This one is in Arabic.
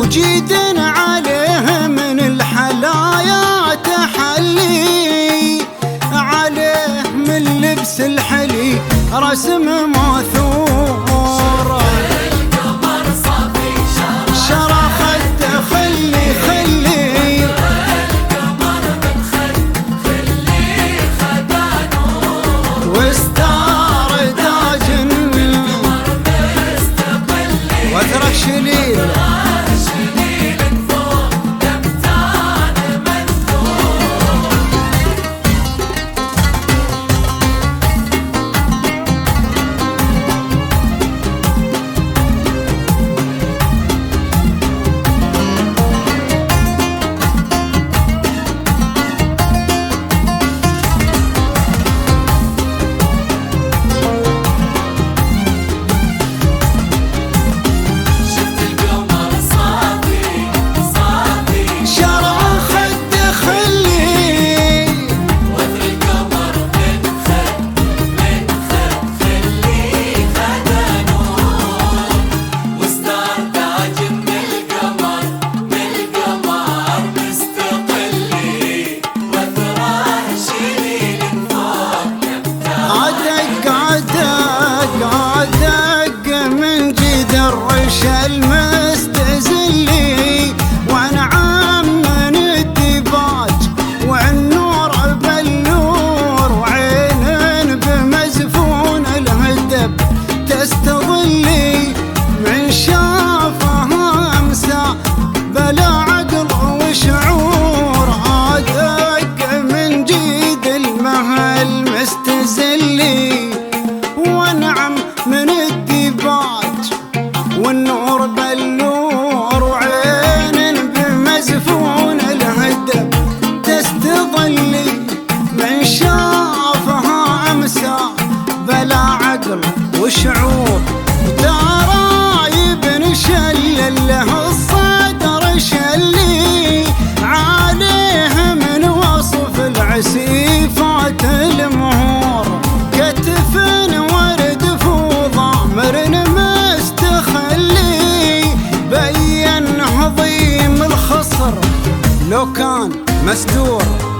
وجيد عليه من الحلايا تحلي، عليه من لبس الحلي رسم ماثور. القمر صافي شرى خده خلي القمر من خلي خدا نور، واستار تاج القمر مستقلي وترك شليل شليل فوق دمتان منثور. شفت القمر صافي صافي شرى خده خلي وثر القمر من خلي خدا نور، واستار تاج من القمر مستقلي وثره شليل فوق دمتان. عدق من جد الرش المستزلي، وانعم من الديباج والنور بالنور، وعين بمزفون الهدب تستظلي، من شافها امسى بلا عقل وشعور. عدق من جد المهل مستزلي، وانعم من الديباج والنور بالنور، وعين بمزفون الهدب تستظلي، من شافها امسى بلا عقل وشعور. درايب شلل له الصدر شلي، عليه من وصف العسيفات المهور، كتف ورد ضامر مستخلي، بين عظيم الخصر لو كان مستور.